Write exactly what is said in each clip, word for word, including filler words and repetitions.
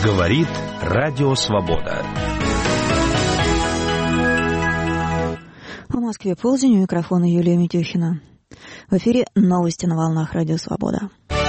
Говорит Радио Свобода. В Москве полдень, у микрофона Юлия Митюхина. В эфире новости на волнах Радио Свобода.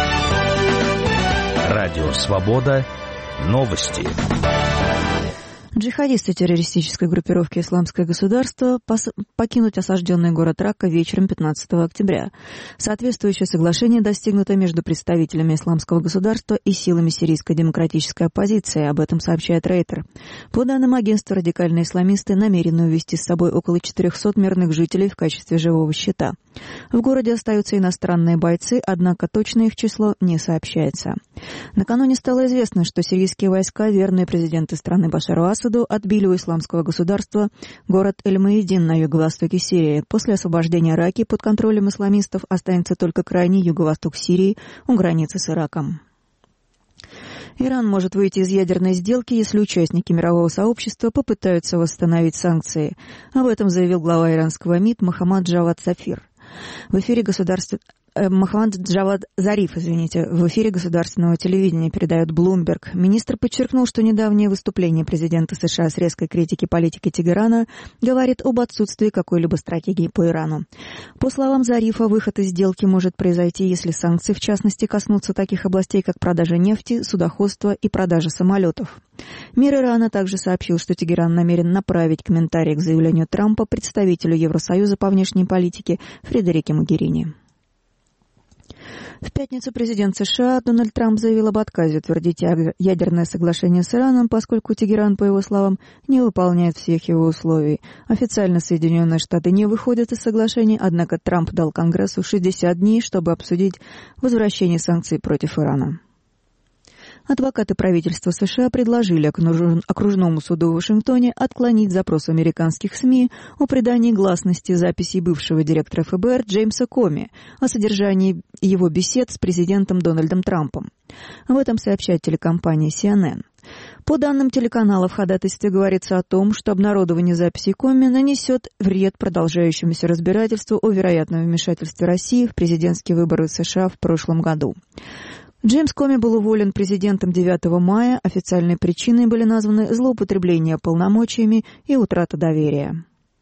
Радио Свобода. Новости. Джихадисты террористической группировки «Исламское государство» пос- покинут осажденный город Ракка вечером пятнадцатого октября. Соответствующее соглашение достигнуто между представителями «Исламского государства» и силами сирийской демократической оппозиции, об этом сообщает Рейтер. По данным агентства, радикальные исламисты намерены увезти с собой около четырехсот мирных жителей в качестве живого щита. В городе остаются иностранные бойцы, однако точное их число не сообщается. Накануне стало известно, что сирийские войска, верные президенту страны Башару Асаду, отбили у исламского государства город Эль-Маидин на юго-востоке Сирии. После освобождения Раки под контролем исламистов останется только крайний юго-восток Сирии у границы с Ираком. Иран может выйти из ядерной сделки, если участники мирового сообщества попытаются восстановить санкции. Об этом заявил глава иранского МИД Мохаммад Джавад Зафир. В эфире государства... Мохаммад Джавад Зариф, извините, в эфире государственного телевидения передает Bloomberg. Министр подчеркнул, что недавнее выступление президента США с резкой критикой политики Тегерана говорит об отсутствии какой-либо стратегии по Ирану. По словам Зарифа, выход из сделки может произойти, если санкции, в частности, коснутся таких областей, как продажа нефти, судоходство и продажа самолетов. МИР Ирана также сообщил, что Тегеран намерен направить комментарий к заявлению Трампа представителю Евросоюза по внешней политике Фредерике Могерини. В пятницу президент США Дональд Трамп заявил об отказе утвердить ядерное соглашение с Ираном, поскольку Тегеран, по его словам, не выполняет всех его условий. Официально Соединенные Штаты не выходят из соглашения, однако Трамп дал Конгрессу шестьдесят дней, чтобы обсудить возвращение санкций против Ирана. Адвокаты правительства США предложили окружному суду в Вашингтоне отклонить запрос американских СМИ о придании гласности записей бывшего директора эф бэ эр Джеймса Коми о содержании его бесед с президентом Дональдом Трампом. Об этом сообщает телекомпания си эн эн. По данным телеканала, в ходатайстве говорится о том, что обнародование записей Коми нанесет вред продолжающемуся разбирательству о вероятном вмешательстве России в президентские выборы США в прошлом году. Джеймс Коми был уволен президентом девятого мая. Официальной причиной были названы злоупотребление полномочиями и утрата доверия.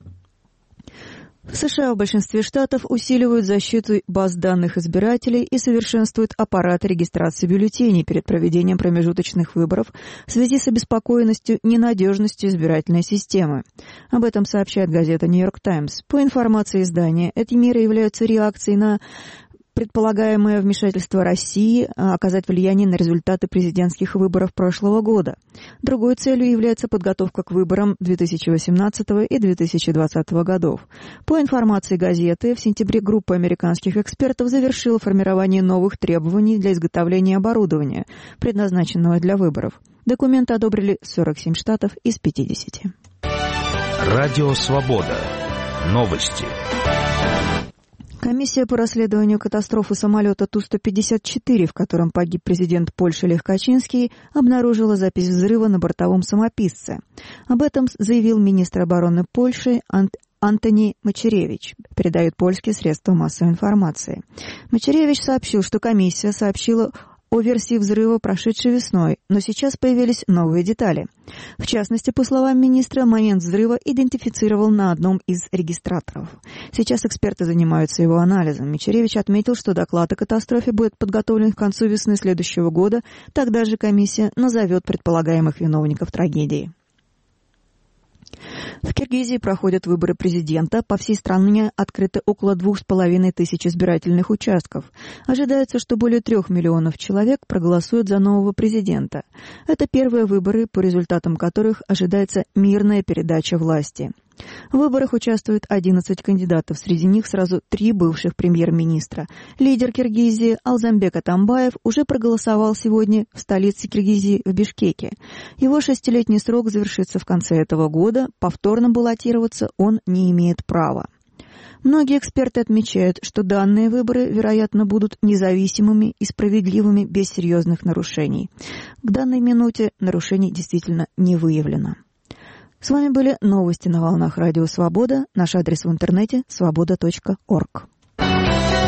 В США в большинстве штатов усиливают защиту баз данных избирателей и совершенствуют аппарат регистрации бюллетеней перед проведением промежуточных выборов в связи с обеспокоенностью ненадежностью избирательной системы. Об этом сообщает газета «Нью-Йорк Таймс». По информации издания, эти меры являются реакцией на предполагаемое вмешательство России оказать влияние на результаты президентских выборов прошлого года. Другой целью является подготовка к выборам две тысячи восемнадцатого и две тысячи двадцатого годов. По информации газеты, в сентябре группа американских экспертов завершила формирование новых требований для изготовления оборудования, предназначенного для выборов. Документы одобрили сорок семь штатов из пятидесяти. Радио Свобода. Новости. Комиссия по расследованию катастрофы самолета Ту сто пятьдесят четыре, в котором погиб президент Польши Лех Качинский, обнаружила запись взрыва на бортовом самописце. Об этом заявил министр обороны Польши Ант- Антони Мачеревич, передают польские средства массовой информации. Мачеревич сообщил, что комиссия сообщила о версии взрыва, прошедшей весной, но сейчас появились новые детали. В частности, по словам министра, момент взрыва идентифицировал на одном из регистраторов. Сейчас эксперты занимаются его анализом. Мичеревич отметил, что доклад о катастрофе будет подготовлен к концу весны следующего года, тогда же комиссия назовет предполагаемых виновников трагедии. В Киргизии проходят выборы президента. По всей стране открыты около двух с половиной тысяч избирательных участков. Ожидается, что более трех миллионов человек проголосуют за нового президента. Это первые выборы, по результатам которых ожидается мирная передача власти. В выборах участвуют одиннадцать кандидатов, среди них сразу три бывших премьер-министра. Лидер Киргизии Алзамбек Атамбаев уже проголосовал сегодня в столице Киргизии, в Бишкеке. Его шестилетний срок завершится в конце этого года, повторно баллотироваться он не имеет права. Многие эксперты отмечают, что данные выборы, вероятно, будут независимыми и справедливыми без серьезных нарушений. К данной минуте нарушений действительно не выявлено. С вами были новости на волнах Радио Свобода. Наш адрес в интернете свобода точка орг.